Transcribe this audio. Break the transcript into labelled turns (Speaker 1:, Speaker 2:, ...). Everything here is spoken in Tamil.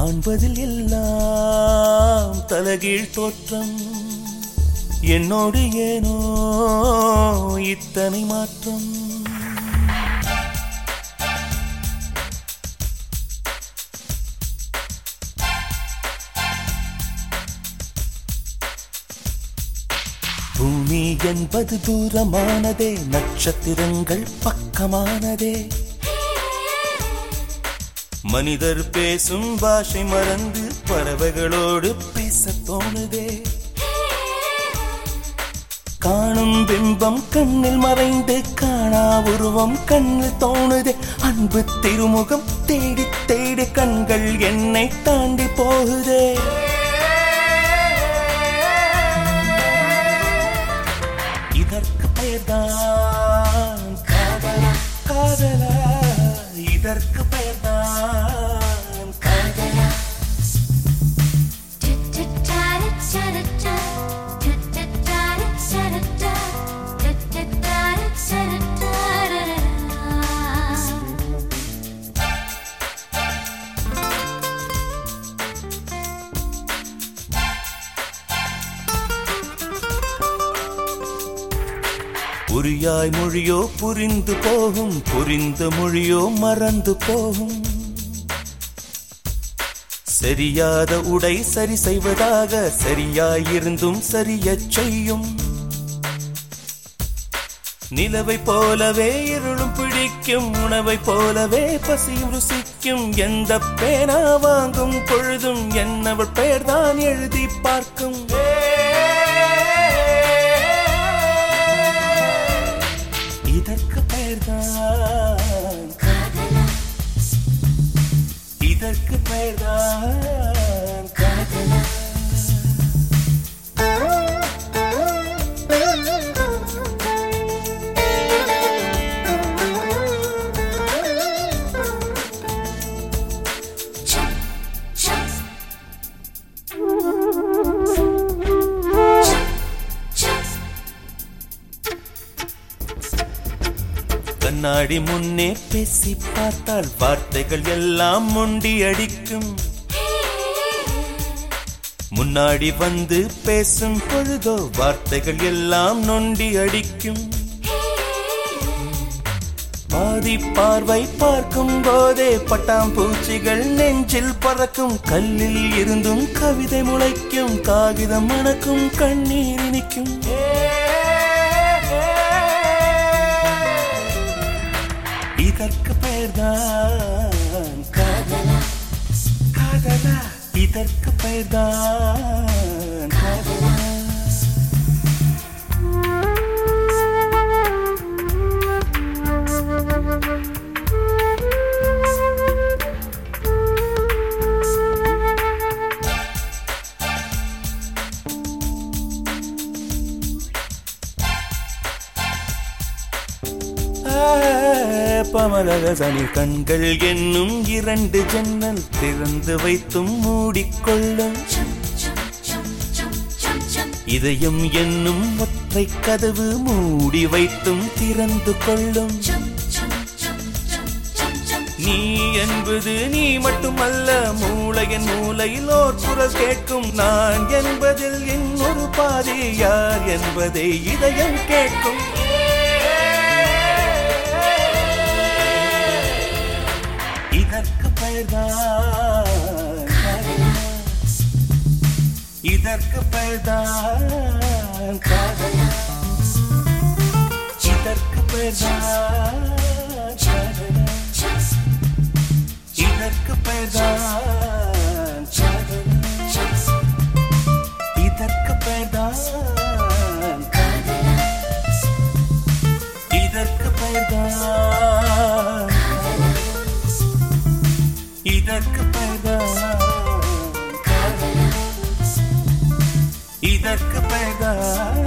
Speaker 1: காண்பதில் எல்லாம் தலகீழ் தோற்றம், என்னோடு ஏனோ இத்தனை மாற்றம். பூமி என்பது தூரமானதே, நட்சத்திரங்கள் பக்கமானதே. மனிதர் பேசும் பாஷை மறந்து பறவைகளோடு பேச தோணுதே. காணும் பிம்பம் கண்ணில் மறைந்து காணா உருவம் கண்ணில் தோணுதே. அன்பு திருமுகம் தேடி தேடி கண்கள் என்னை தாண்டி போகுதே. இதற்கு பெயர்தான் காதலா, காதலா, இதற்கு பெயர்தான் காதலா. புரியாய் மொழியோ புரிந்து போகும், புரிந்த மொழியோ மறந்து போகும். சரியாத உடை சரி செய்வதாக சரியாயிருந்தும் சரியச் செய்யும். நிலவை போலவே இருளும் பிடிக்கும், உணவை போலவே பசியும் ருசிக்கும். எந்த பேனா வாங்கும் பொழுதும் என்னவள் பெயர்தான் எழுதி பார்க்கும். இதற்கு பெயர்தான் காதலா, இதற்கு பெயர்தான் காதலா. கண்ணாடி முன்னே பேசி பார்த்தால் வார்த்தைகள் எல்லாம் முண்டி அடிக்கும். முன்னாடி வந்து பேசும் பொழுதோ வார்த்தைகள் எல்லாம் நொண்டி அடிக்கும். பாதி பார்வை பார்க்கும் போதே பட்டாம்பூச்சிகள் நெஞ்சில் பறக்கும். கல்லில் இருந்தும் கவிதை முளைக்கும், காகிதம் மணக்கும், கண்ணீர் இனிக்கும். இதற்கு பெயர்தான் காதலா, காதலா, இதற்கு பெயர்தான் காதலா. பமலகசனி கண்கள் என்னும் இரண்டு ஜன்னல் திறந்து வைத்தும் மூடிக்கொள்ளும். இதயம் என்னும் ஒற்றை கதவு மூடி வைத்தும் திறந்து கொள்ளும். நீ என்பது நீ மட்டுமல்ல, மூளையின் மூலையில் ஓர் குரல் கேட்கும். நான் என்பதில் இன்னொரு பாதி யார் என்பதை இதயம் கேட்கும். இதற்கு பெயர்தான் காதலா, இதற்கு பெயர்தான் காதலா, இதற்கு பெயர்தான் காதலா, இதற்கு பெயர்தான் காதலா, இதற்கு பெயர்தான் காதலா, இதற்கு பெயர்தான், இதற்கு பெயர்தான் காதலா, இதற்கு பெயர்தான்.